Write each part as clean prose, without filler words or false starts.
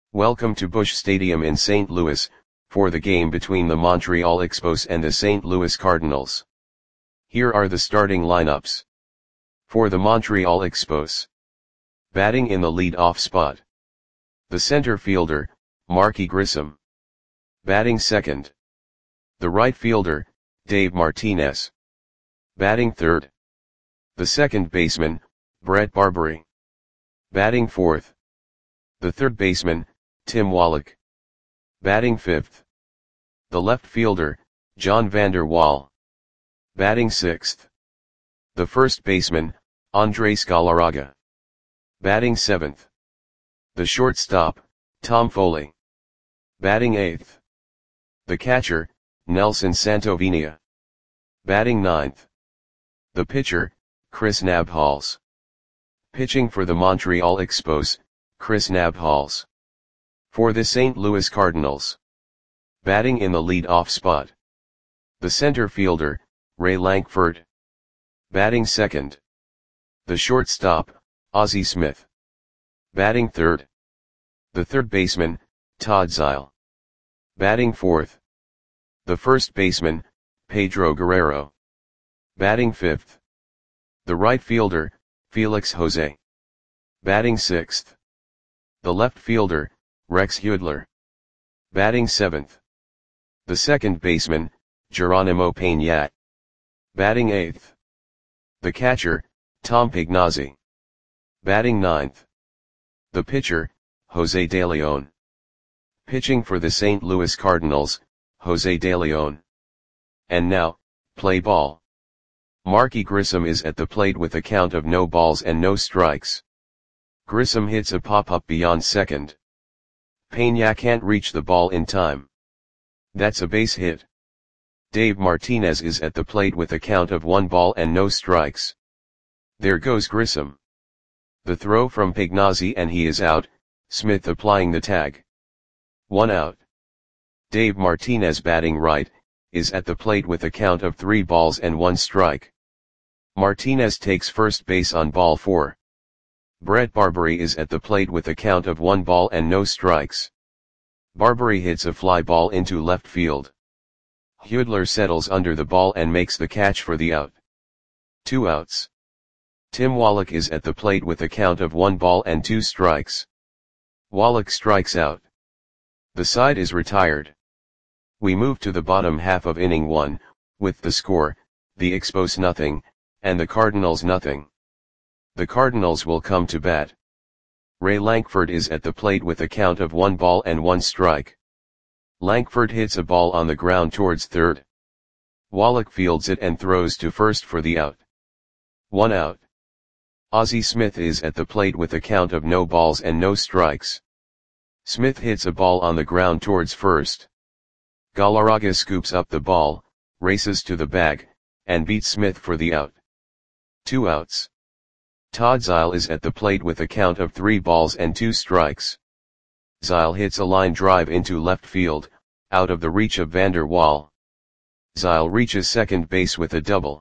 Welcome to Busch Stadium in St. Louis, for the game between the Montreal Expos and the St. Louis Cardinals. Here are the starting lineups. For the Montreal Expos. Batting in the lead-off spot. The center fielder, Marky Grissom. Batting second. The right fielder, Dave Martinez. Batting third. The second baseman, Brett Barberie. Batting fourth. The third baseman, Tim Wallach. Batting fifth. The left fielder, John Vander Wal. Batting sixth. The first baseman, Andres Galarraga. Batting seventh. The shortstop, Tom Foley. Batting eighth. The catcher, Nelson Santovenia. Batting ninth. The pitcher, Chris Nabholz. Pitching for the Montreal Expos, Chris Nabholz. For the St. Louis Cardinals. Batting in the lead-off spot. The center fielder, Ray Lankford. Batting second. The shortstop, Ozzie Smith. Batting third. The third baseman, Todd Zeile. Batting fourth. The first baseman, Pedro Guerrero. Batting fifth. The right fielder, Felix Jose. Batting sixth. The left fielder, Rex Hudler. Batting seventh. The second baseman, Geronimo Peña. Batting eighth. The catcher, Tom Pignazzi. Batting ninth. The pitcher, Jose De Leon. Pitching for the St. Louis Cardinals, Jose De Leon. And now, play ball. Marky Grissom is at the plate with a count of no balls and no strikes. Grissom hits a pop-up beyond second. Peña can't reach the ball in time. That's a base hit. Dave Martinez is at the plate with a count of 1 ball and no strikes. There goes Grissom. The throw from Pignazzi and he is out, Smith applying the tag. 1 out. Dave Martinez batting right, is at the plate with a count of 3 balls and 1 strike. Martinez takes first base on ball 4. Brett Barberie is at the plate with a count of 1 ball and no strikes. Barberie hits a fly ball into left field. Hudler settles under the ball and makes the catch for the out. 2 outs. Tim Wallach is at the plate with a count of 1 ball and 2 strikes. Wallach strikes out. The side is retired. We move to the bottom half of inning 1, with the score, the Expos nothing, and the Cardinals nothing. The Cardinals will come to bat. Ray Lankford is at the plate with a count of 1 ball and 1 strike. Lankford hits a ball on the ground towards third. Wallach fields it and throws to first for the out. 1 out. Ozzie Smith is at the plate with a count of no balls and no strikes. Smith hits a ball on the ground towards first. Galarraga scoops up the ball, races to the bag, and beats Smith for the out. 2 outs. Todd Zeile is at the plate with a count of 3 balls and 2 strikes. Zeile hits a line drive into left field, out of the reach of Vander Wal. Zeile reaches second base with a double.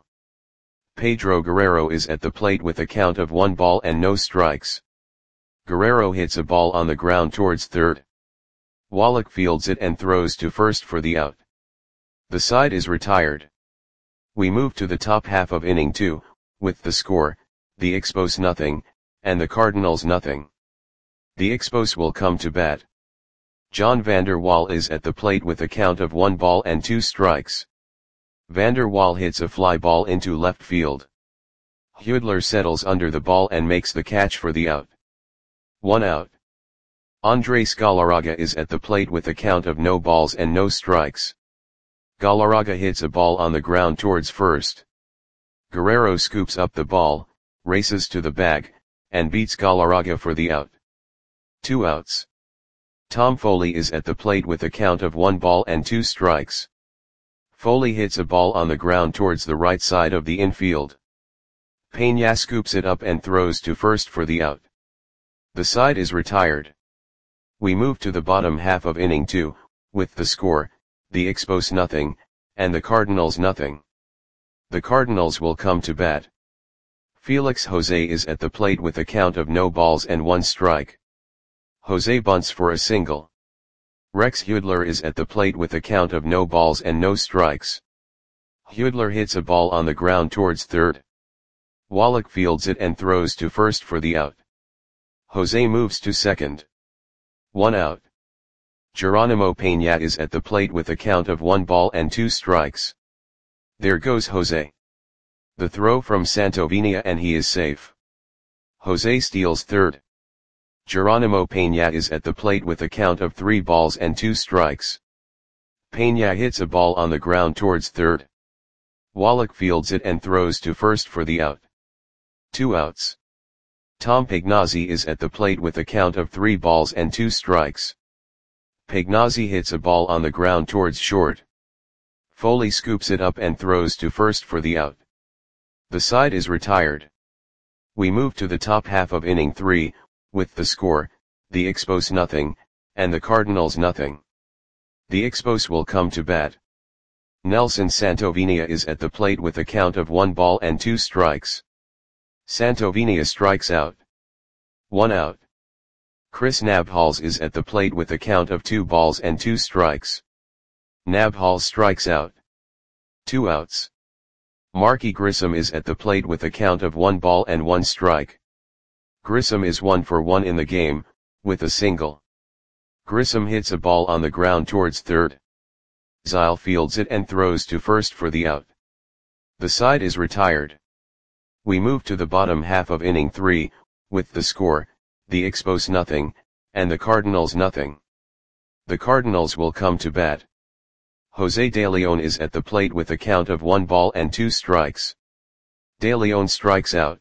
Pedro Guerrero is at the plate with a count of 1 ball and no strikes. Guerrero hits a ball on the ground towards third. Wallach fields it and throws to first for the out. The side is retired. We move to the top half of inning 2, with the score, the Expos nothing, and the Cardinals nothing. The Expos will come to bat. John Vander Wal is at the plate with a count of 1 ball and 2 strikes. Vander Wal hits a fly ball into left field. Hudler settles under the ball and makes the catch for the out. 1 out. Andres Galarraga is at the plate with a count of no balls and no strikes. Galarraga hits a ball on the ground towards first. Guerrero scoops up the ball, races to the bag, and beats Galarraga for the out. 2 outs. Tom Foley is at the plate with a count of 1 ball and 2 strikes. Foley hits a ball on the ground towards the right side of the infield. Peña scoops it up and throws to first for the out. The side is retired. We move to the bottom half of inning 2, with the score, the Expos nothing, and the Cardinals nothing. The Cardinals will come to bat. Felix Jose is at the plate with a count of no balls and 1 strike. Jose bunts for a single. Rex Hudler is at the plate with a count of no balls and no strikes. Hudler hits a ball on the ground towards third. Wallach fields it and throws to first for the out. Jose moves to second. 1 out. Geronimo Peña is at the plate with a count of 1 ball and 2 strikes. There goes Jose. The throw from Santovenia and he is safe. Jose steals third. Geronimo Peña is at the plate with a count of 3 balls and 2 strikes. Peña hits a ball on the ground towards third. Wallach fields it and throws to first for the out. 2 outs. Tom Pagnozzi is at the plate with a count of 3 balls and 2 strikes. Pagnozzi hits a ball on the ground towards short. Foley scoops it up and throws to first for the out. The side is retired. We move to the top half of inning 3, with the score, the Expos nothing, and the Cardinals nothing. The Expos will come to bat. Nelson Santovenia is at the plate with a count of 1 ball and 2 strikes. Santovenia strikes out. 1 out. Chris Nabhals is at the plate with a count of 2 balls and 2 strikes. Nabhals strikes out. 2 outs. Marky Grissom is at the plate with a count of 1 ball and 1 strike. Grissom is 1 for 1 in the game, with a single. Grissom hits a ball on the ground towards third. Zile fields it and throws to first for the out. The side is retired. We move to the bottom half of inning 3, with the score, the Expos nothing, and the Cardinals nothing. The Cardinals will come to bat. Jose De Leon is at the plate with a count of 1 ball and 2 strikes. De Leon strikes out.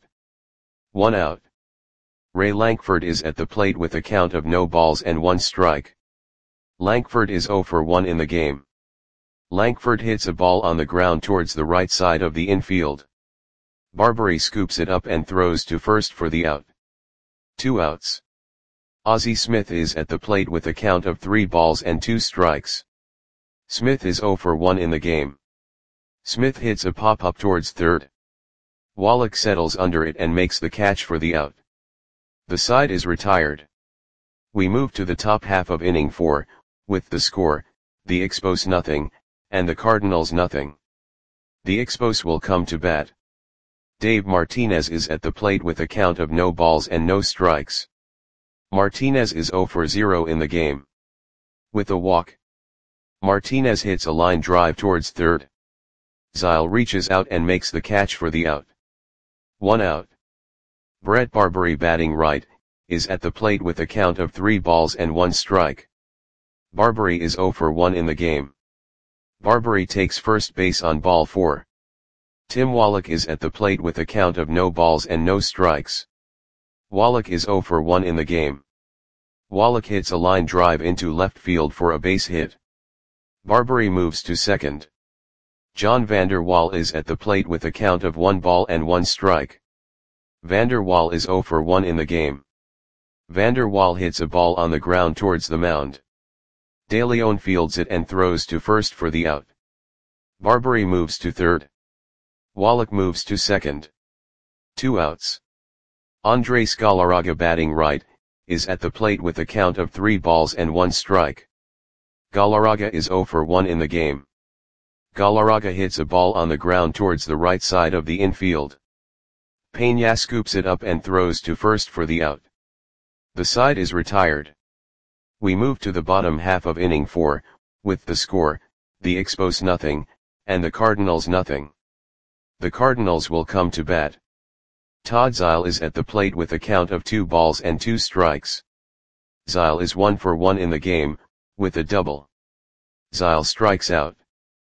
1 out. Ray Lankford is at the plate with a count of no balls and 1 strike. Lankford is 0 for 1 in the game. Lankford hits a ball on the ground towards the right side of the infield. Barbary scoops it up and throws to first for the out. 2 outs. Ozzie Smith is at the plate with a count of 3 balls and 2 strikes. Smith is 0 for 1 in the game. Smith hits a pop-up towards third. Wallach settles under it and makes the catch for the out. The side is retired. We move to the top half of inning 4, with the score, the Expos nothing, and the Cardinals nothing. The Expos will come to bat. Dave Martinez is at the plate with a count of no balls and no strikes. Martinez is 0 for 0 in the game. With a walk. Martinez hits a line drive towards third. Zile reaches out and makes the catch for the out. 1 out. Brett Barbary, batting right, is at the plate with a count of 3 balls and 1 strike. Barbary is 0 for 1 in the game. Barbary takes first base on ball 4. Tim Wallach is at the plate with a count of no balls and no strikes. Wallach is 0 for 1 in the game. Wallach hits a line drive into left field for a base hit. Barbary moves to second. John Vander Wal is at the plate with a count of 1 ball and 1 strike. Vander Wal is 0 for 1 in the game. Vander Wal hits a ball on the ground towards the mound. De Leon fields it and throws to first for the out. Barbary moves to third. Wallach moves to second. 2 outs. Andres Galarraga, batting right, is at the plate with a count of 3 balls and 1 strike. Galarraga is 0 for 1 in the game. Galarraga hits a ball on the ground towards the right side of the infield. Peña scoops it up and throws to first for the out. The side is retired. We move to the bottom half of inning 4, with the score, the Expos nothing, and the Cardinals nothing. The Cardinals will come to bat. Todd Zile is at the plate with a count of 2 balls and 2 strikes. Zile is 1 for 1 in the game, with a double. Zile strikes out.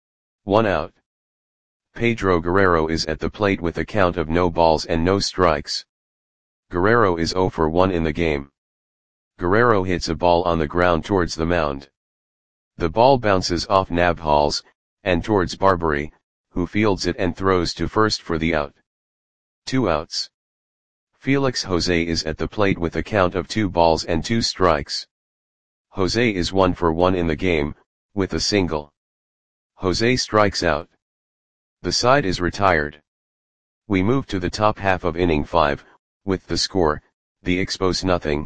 1 out. Pedro Guerrero is at the plate with a count of no balls and no strikes. Guerrero is 0 for 1 in the game. Guerrero hits a ball on the ground towards the mound. The ball bounces off Nabhals, and towards Barbary, who fields it and throws to first for the out. 2 outs. Felix Jose is at the plate with a count of 2 balls and 2 strikes. Jose is 1 for 1 in the game, with a single. Jose strikes out. The side is retired. We move to the top half of inning 5, with the score, the Expos nothing,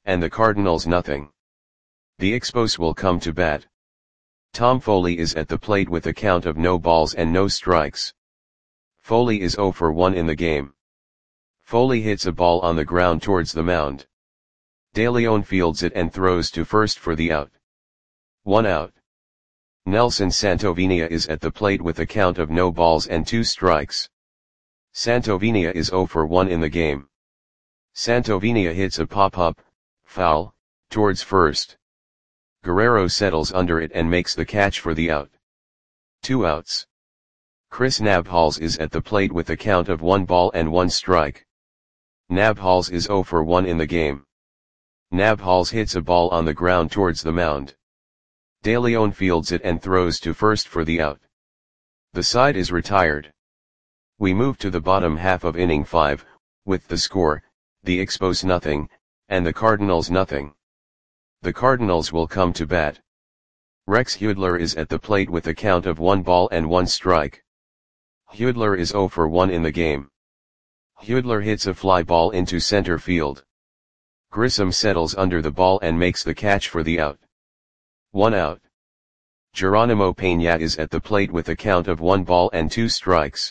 and the Cardinals nothing. The Expos will come to bat. Tom Foley is at the plate with a count of no balls and no strikes. Foley is 0 for 1 in the game. Foley hits a ball on the ground towards the mound. De Leon fields it and throws to first for the out. 1 out. Nelson Santovenia is at the plate with a count of no balls and 2 strikes. Santovenia is 0 for 1 in the game. Santovenia hits a pop-up, foul, towards first. Guerrero settles under it and makes the catch for the out. 2 outs. Chris Nabhals is at the plate with a count of 1 ball and 1 strike. Nabhals is 0 for 1 in the game. Nabhals hits a ball on the ground towards the mound. De Leon fields it and throws to first for the out. The side is retired. We move to the bottom half of inning 5, with the score, the Expos nothing, and the Cardinals nothing. The Cardinals will come to bat. Rex Hudler is at the plate with a count of 1 ball and 1 strike. Hudler is 0 for 1 in the game. Hudler hits a fly ball into center field. Grissom settles under the ball and makes the catch for the out. 1 out. Geronimo Peña is at the plate with a count of 1 ball and 2 strikes.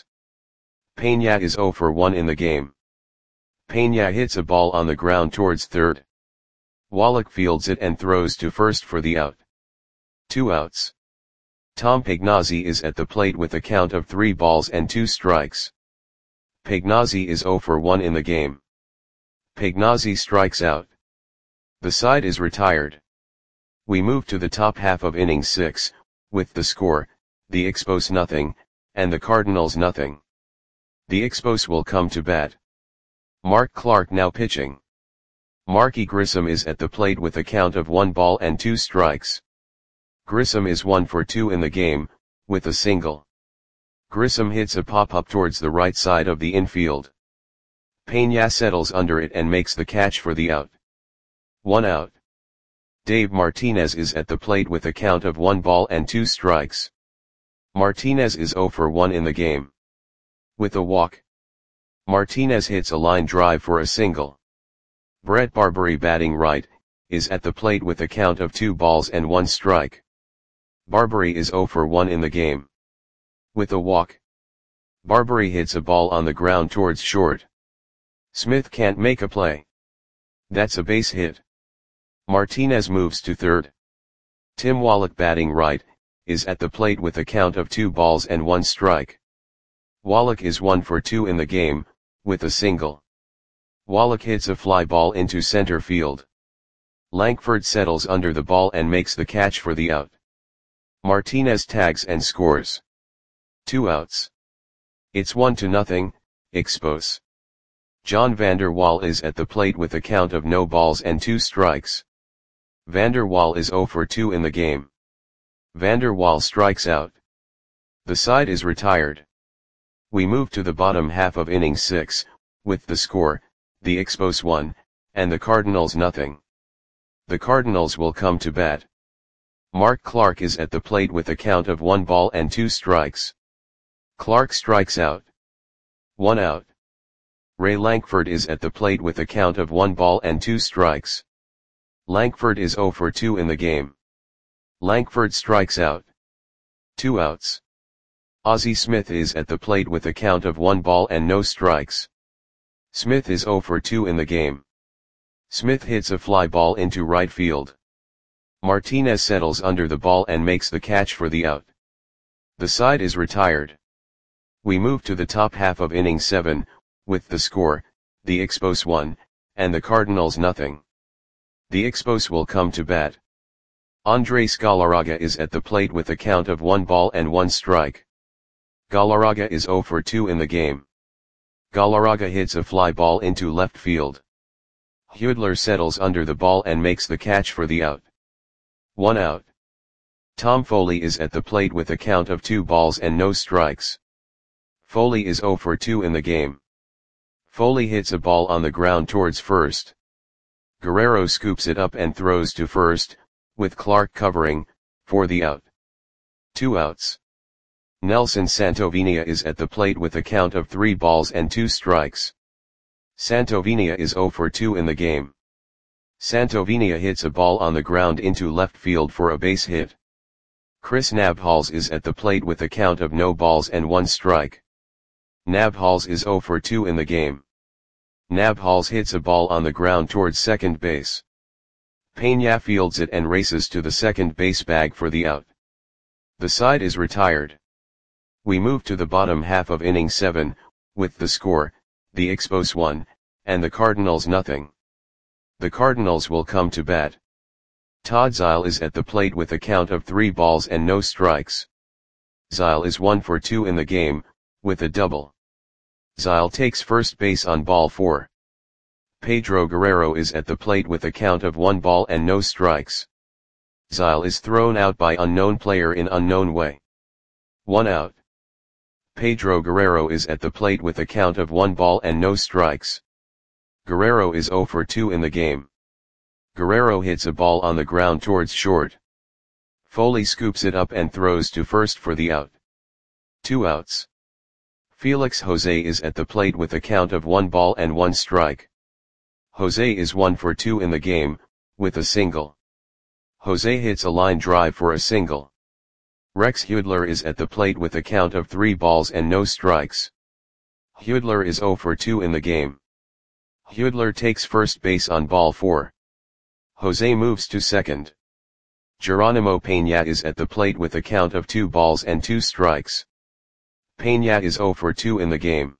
Peña is 0 for 1 in the game. Peña hits a ball on the ground towards third. Wallach fields it and throws to first for the out. 2 outs. Tom Pagnozzi is at the plate with a count of 3 balls and 2 strikes. Pagnozzi is 0 for 1 in the game. Pagnozzi strikes out. The side is retired. We move to the top half of inning 6, with the score, the Expos nothing, and the Cardinals nothing. The Expos will come to bat. Mark Clark now pitching. Marky Grissom is at the plate with a count of 1 ball and 2 strikes. Grissom is 1 for 2 in the game, with a single. Grissom hits a pop-up towards the right side of the infield. Peña settles under it and makes the catch for the out. 1 out. Dave Martinez is at the plate with a count of 1 ball and 2 strikes. Martinez is 0 for 1 in the game. With a walk. Martinez hits a line drive for a single. Brett Barbary batting right, is at the plate with a count of 2 balls and 1 strike. Barbary is 0 for 1 in the game. With a walk. Barbary hits a ball on the ground towards short. Smith can't make a play. That's a base hit. Martinez moves to third. Tim Wallach batting right, is at the plate with a count of 2 balls and 1 strike. Wallach is 1 for 2 in the game, with a single. Wallach hits a fly ball into center field. Lankford settles under the ball and makes the catch for the out. Martinez tags and scores. 2 outs. It's 1-0, Expos. John Vander Wal is at the plate with a count of no balls and 2 strikes. Vander Wal is 0 for 2 in the game. Vander Wal strikes out. The side is retired. We move to the bottom half of inning 6, with the score, the Expos 1, and the Cardinals nothing. The Cardinals will come to bat. Mark Clark is at the plate with a count of 1 ball and 2 strikes. Clark strikes out. 1 out. Ray Lankford is at the plate with a count of 1 ball and 2 strikes. Lankford is 0 for 2 in the game. Lankford strikes out. 2 outs. Ozzie Smith is at the plate with a count of 1 ball and no strikes. Smith is 0 for 2 in the game. Smith hits a fly ball into right field. Martinez settles under the ball and makes the catch for the out. The side is retired. We move to the top half of inning 7, with the score, the Expos 1, and the Cardinals nothing. The Expos will come to bat. Andres Galarraga is at the plate with a count of 1 ball and 1 strike. Galarraga is 0 for 2 in the game. Galarraga hits a fly ball into left field. Hudler settles under the ball and makes the catch for the out. 1 out. Tom Foley is at the plate with a count of 2 balls and no strikes. Foley is 0 for 2 in the game. Foley hits a ball on the ground towards first. Guerrero scoops it up and throws to first, with Clark covering, for the out. 2 outs. Nelson Santovenia is at the plate with a count of 3 balls and 2 strikes. Santovenia is 0 for 2 in the game. Santovenia hits a ball on the ground into left field for a base hit. Chris Nabhals is at the plate with a count of no balls and 1 strike. Nabhals is 0 for 2 in the game. Nabhals hits a ball on the ground towards second base. Peña fields it and races to the second base bag for the out. The side is retired. We move to the bottom half of inning 7, with the score, the Expos 1, and the Cardinals nothing. The Cardinals will come to bat. Todd Zeile is at the plate with a count of 3 balls and no strikes. Zeile is 1 for 2 in the game, with a double. Zeile takes first base on ball 4. Pedro Guerrero is at the plate with a count of 1 ball and no strikes. Zeile is thrown out by unknown player in unknown way. 1 out. Pedro Guerrero is at the plate with a count of 1 ball and no strikes. Guerrero is 0 for 2 in the game. Guerrero hits a ball on the ground towards short. Foley scoops it up and throws to first for the out. 2 outs. Felix Jose is at the plate with a count of 1 ball and 1 strike. Jose is 1 for 2 in the game, with a single. Jose hits a line drive for a single. Rex Hudler is at the plate with a count of 3 balls and no strikes. Hudler is 0 for 2 in the game. Hudler takes first base on ball 4. Jose moves to second. Geronimo Peña is at the plate with a count of 2 balls and 2 strikes. Peña is 0 for 2 in the game.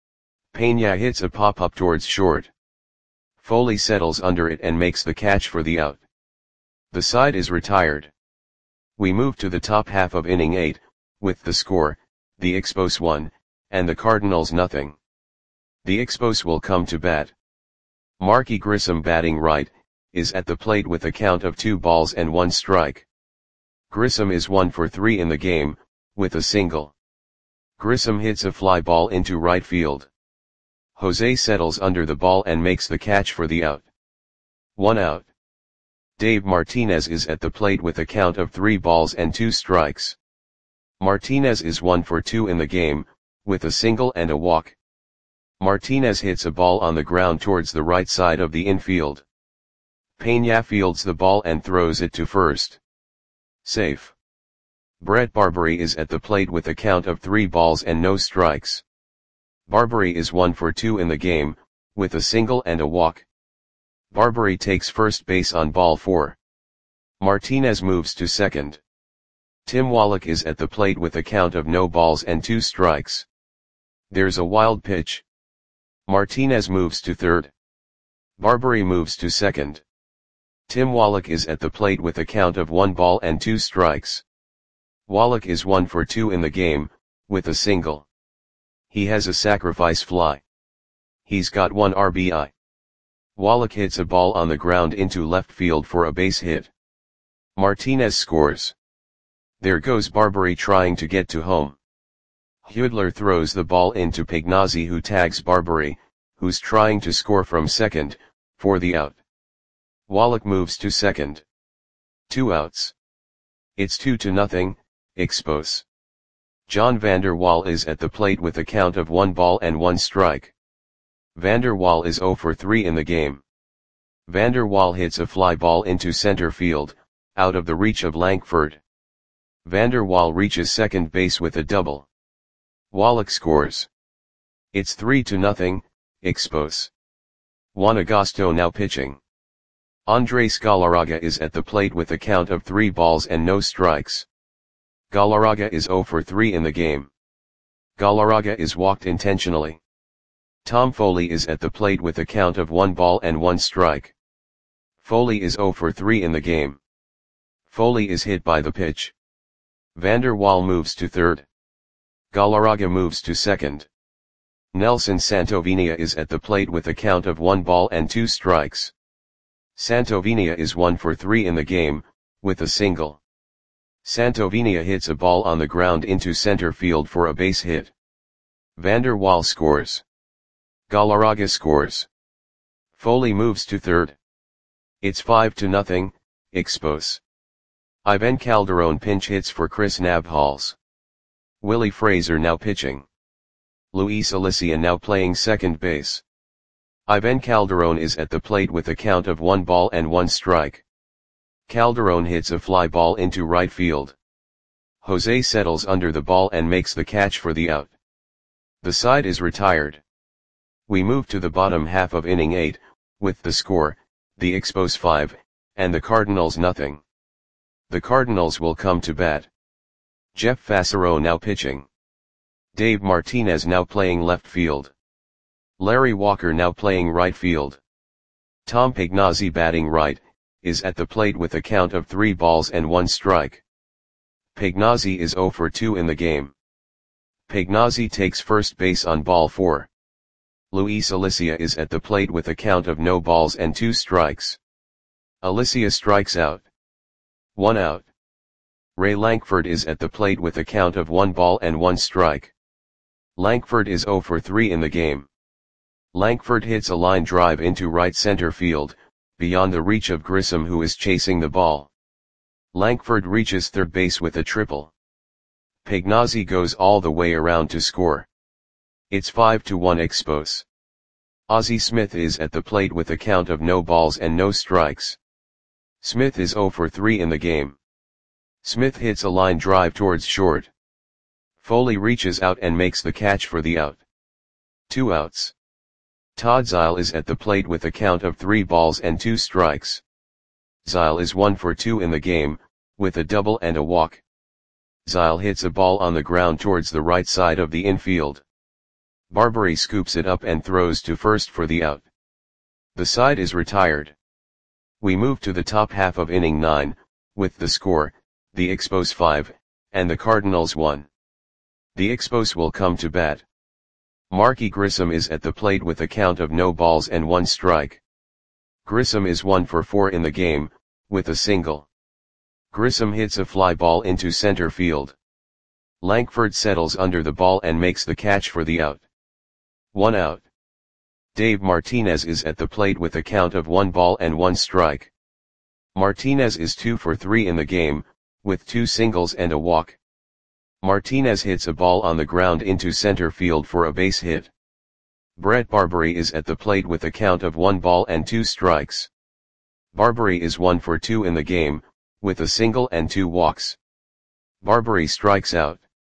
Peña hits a pop-up towards short. Foley settles under it and makes the catch for the out. The side is retired. We move to the top half of inning 8, with the score, the Expos 1, and the Cardinals nothing. The Expos will come to bat. Marky Grissom batting right, is at the plate with a count of 2 balls and 1 strike. Grissom is 1 for 3 in the game, with a single. Grissom hits a fly ball into right field. Jose settles under the ball and makes the catch for the out. 1 out. Dave Martinez is at the plate with a count of 3 balls and 2 strikes. Martinez is 1 for 2 in the game, with a single and a walk. Martinez hits a ball on the ground towards the right side of the infield. Peña fields the ball and throws it to first. Safe. Brett Barbary is at the plate with a count of 3 balls and no strikes. Barbary is 1 for 2 in the game, with a single and a walk. Barbary takes first base on ball 4. Martinez moves to second. Tim Wallach is at the plate with a count of no balls and 2 strikes. There's a wild pitch. Martinez moves to third. Barbary moves to second. Tim Wallach is at the plate with a count of 1 ball and 2 strikes. Wallach is 1 for 2 in the game, with a single. He has a sacrifice fly. He's got 1 RBI. Wallach hits a ball on the ground into left field for a base hit. Martinez scores. There goes Barbary trying to get to home. Hudler throws the ball into Pignazzi, who tags Barbary, who's trying to score from second, for the out. Wallach moves to second. 2 outs. It's 2-0, Expos. John Vander Wal is at the plate with a count of 1 ball and 1 strike. Vander Wal is 0 for 3 in the game. Vander Wal hits a fly ball into center field, out of the reach of Lankford. Vander Wal reaches second base with a double. Wallach scores. It's 3-0, Expos. Juan Agosto now pitching. Andres Galarraga is at the plate with a count of 3 balls and no strikes. Galarraga is 0 for 3 in the game. Galarraga is walked intentionally. Tom Foley is at the plate with a count of 1 ball and 1 strike. Foley is 0 for 3 in the game. Foley is hit by the pitch. Vander Wal moves to third. Galarraga moves to second. Nelson Santovenia is at the plate with a count of 1 ball and 2 strikes. Santovenia is 1 for 3 in the game, with a single. Santovenia hits a ball on the ground into center field for a base hit. Vander Wal scores. Galarraga scores. Foley moves to third. It's 5-0, Expos. Ivan Calderon pinch hits for Chris Nabhals. Willie Fraser now pitching. Luis Alicia now playing second base. Ivan Calderon is at the plate with a count of 1 ball and 1 strike. Calderon hits a fly ball into right field. Jose settles under the ball and makes the catch for the out. The side is retired. We move to the bottom half of inning 8, with the score, the Expos 5, and the Cardinals nothing. The Cardinals will come to bat. Jeff Fassero now pitching. Dave Martinez now playing left field. Larry Walker now playing right field. Tom Pagnozzi batting right, is at the plate with a count of 3 balls and 1 strike. Pagnozzi is 0 for 2 in the game. Pagnozzi takes first base on ball 4. Luis Alicia is at the plate with a count of no balls and 2 strikes. Alicia strikes out. 1 out. Ray Lankford is at the plate with a count of 1 ball and 1 strike. Lankford is 0 for 3 in the game. Lankford hits a line drive into right center field, beyond the reach of Grissom who is chasing the ball. Lankford reaches third base with a triple. Pagnozzi goes all the way around to score. It's 5-1 Expos. Ozzie Smith is at the plate with a count of no balls and no strikes. Smith is 0 for 3 in the game. Smith hits a line drive towards short. Foley reaches out and makes the catch for the out. 2 outs. Todd Zeile is at the plate with a count of 3 balls and 2 strikes. Zeile is 1 for 2 in the game, with a double and a walk. Zeile hits a ball on the ground towards the right side of the infield. Barbary scoops it up and throws to first for the out. The side is retired. We move to the top half of inning 9, with the score, the Expos 5, and the Cardinals 1. The Expos will come to bat. Marky Grissom is at the plate with a count of no balls and 1 strike. Grissom is 1 for 4 in the game, with a single. Grissom hits a fly ball into center field. Lankford settles under the ball and makes the catch for the out. 1 out. Dave Martinez is at the plate with a count of 1 ball and 1 strike. Martinez is 2 for 3 in the game, with 2 singles and a walk. Martinez hits a ball on the ground into center field for a base hit. Brett Barbary is at the plate with a count of 1 ball and 2 strikes. Barbary is 1 for 2 in the game, with a single and 2 walks. Barbary strikes out.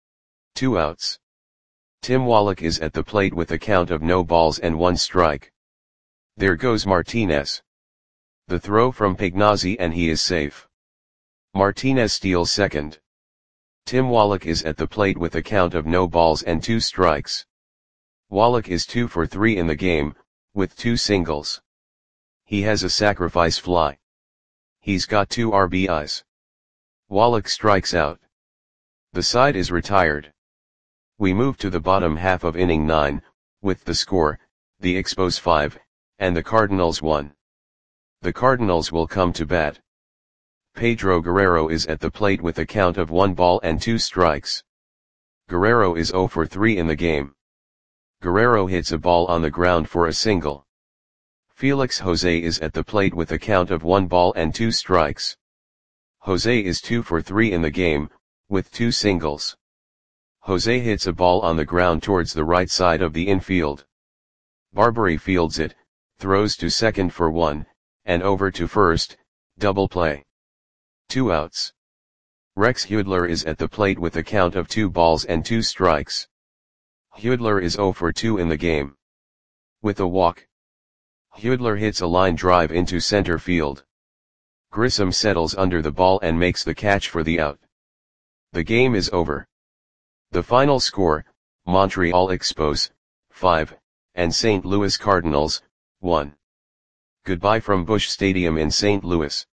2 outs. Tim Wallach is at the plate with a count of no balls and 1 strike. There goes Martinez. The throw from Pagnozzi and he is safe. Martinez steals second. Tim Wallach is at the plate with a count of no balls and 2 strikes. Wallach is 2 for 3 in the game, with 2 singles. He has a sacrifice fly. He's got 2 RBIs. Wallach strikes out. The side is retired. We move to the bottom half of inning 9, with the score, the Expos 5, and the Cardinals 1. The Cardinals will come to bat. Pedro Guerrero is at the plate with a count of 1 ball and 2 strikes. Guerrero is 0 for 3 in the game. Guerrero hits a ball on the ground for a single. Felix Jose is at the plate with a count of 1 ball and 2 strikes. Jose is 2 for 3 in the game, with 2 singles. Jose hits a ball on the ground towards the right side of the infield. Barbary fields it, throws to second for 1, and over to first, double play. 2 outs. Rex Hudler is at the plate with a count of 2 balls and 2 strikes. Hudler is 0 for 2 in the game. With a walk. Hudler hits a line drive into center field. Grissom settles under the ball and makes the catch for the out. The game is over. The final score, Montreal Expos, 5, and St. Louis Cardinals, 1. Goodbye from Busch Stadium in St. Louis.